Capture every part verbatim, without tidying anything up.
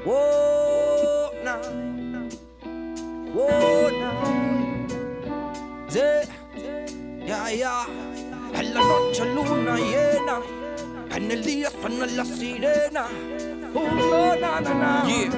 Oh, nah. Oh, nah. Yeah, yeah, yeah. En la noche luna llena, en el día suena la sirena. Oh, no, na, na, na. Yeah.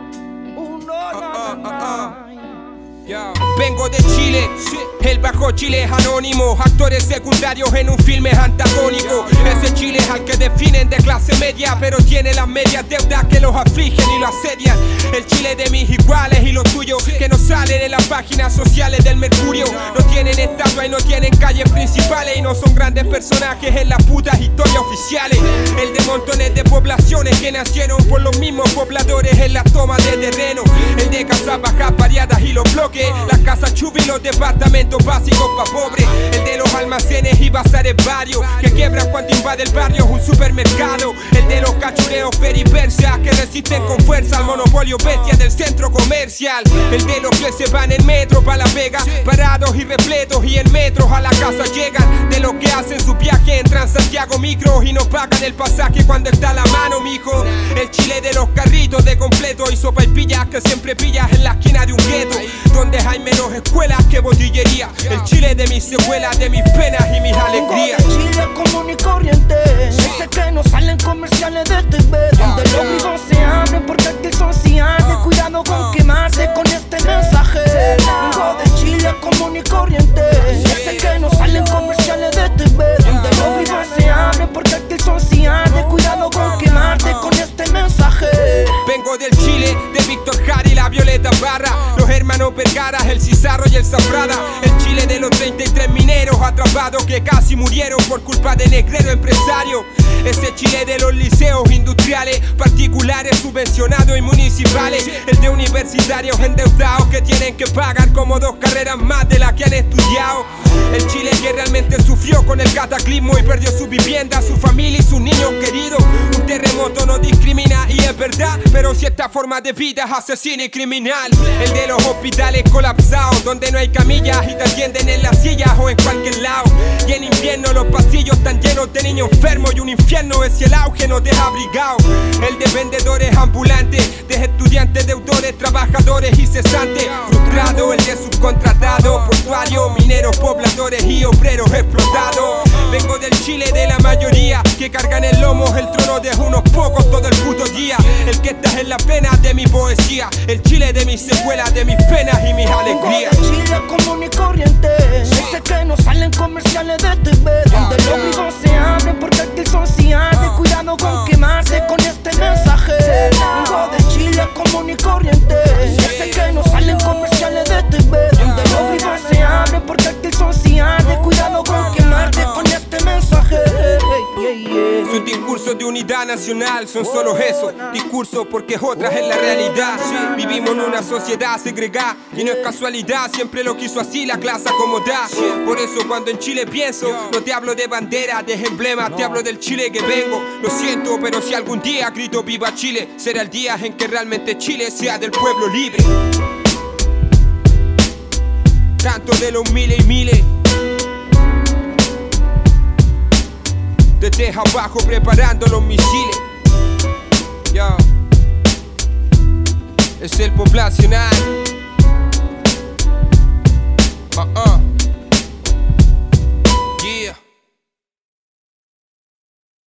Oh, no, na, Uh, uh, na, uh, na. uh. Yo. Vengo de Chile, el bajo Chile es anónimo. Actores secundarios en un filme antagónico. Ese Chile es al que definen de clase media, pero tiene las medias deudas que los afligen y lo asedian. El Chile de mis iguales y los tuyos, que no salen en las páginas sociales del Mercurio. No tienen estatua y no tienen calles principales, y no son grandes personajes en las putas historias oficiales. El de montones de poblaciones que nacieron por los mismos pobladores en las tomas de terreno. El de casas bajas variadas y los bloques, las casas chubi y los departamentos básicos pa' pobres. El de los almacenes y bazares varios, que quiebran cuando invade el barrio un supermercado. El de los cachureos peripersas, que resisten con fuerza al monopolio bestia del centro comercial. El de los que se van en metro pa' La Vega, parados y repletos y en metros a la casa llegan. De los que hacen su viaje en Transantiago Micro y no pagan el pasaje cuando está a la mano, mijo. El Chile de los carritos de completo y sopa y pillas que siempre pillas en la esquina de un gueto, donde hay menos escuelas que botillería. El Chile de mis secuelas, de mis penas y mis alegrías. Vengo de Chile común y corriente, ese que no salen comerciales de T V, donde los vivos se abren porque aquí son cianes. Cuidado con quemarse con este mensaje. Vengo de Chile común y corriente, ese que no salen comerciales de T V, donde los vivos se abren porque aquí son cianes. Cuidado con quemarte con este mensaje. Vengo del Chile de Víctor Jara y la Violeta Barra, los hermanos Vergara, el Cizarro y el Zafrada. El Chile de los treinta y tres mineros atrapados que casi murieron por culpa de negrero empresario. Ese Chile de los liceos industriales, particulares, subvencionados y municipales. El de universitarios endeudados que tienen que pagar como dos carreras más de las que han estudiado. El Chile que realmente sufrió con el cataclismo y perdió su vivienda, su familia y sus niños queridos. Un terremoto no discrimina y es verdad, pero cierta forma de vida es asesina y criminal. El de los hospitales colapsados, donde no hay camillas y te atienden en las sillas o en cualquier lado. Y en invierno los pasillos están llenos de niños enfermos y un infierno es si el auge no te ha abrigado. El de vendedores ambulantes, de estudiantes, deudores, trabajadores y cesantes frustrados. El de subcontratados, portuarios, mineros, pobladores y obreros explotados. Vengo del Chile de la mayoría, que cargan en lomos el trono de unos pocos todo el puto día. El que está en la pena de mi poesía, el Chile de mis secuelas, de mis penas y mis alegrías. Vengo de Chile común y corriente, ese que no salen comerciales de T V, donde los vivos se abren porque aquí son cianes. Cuidado con quemarse con este mensaje. Vengo de Chile común y corriente, ese que no salen comerciales de T V, donde los vivos se abren porque aquí son cianes. Cuidado con quemarte con este mensaje. Sus discursos de unidad nacional son solo eso, discursos porque otras es la realidad. Vivimos en una sociedad segregada y no es casualidad, siempre lo quiso así la clase acomodada. Por eso cuando en Chile pienso, no te hablo de banderas, de emblemas, te hablo del Chile que vengo. Lo siento, pero si algún día grito viva Chile, será el día en que realmente Chile sea del pueblo libre. Canto de los miles y miles, desde abajo preparando los misiles. Yo. Es el poblacional. Uh -uh.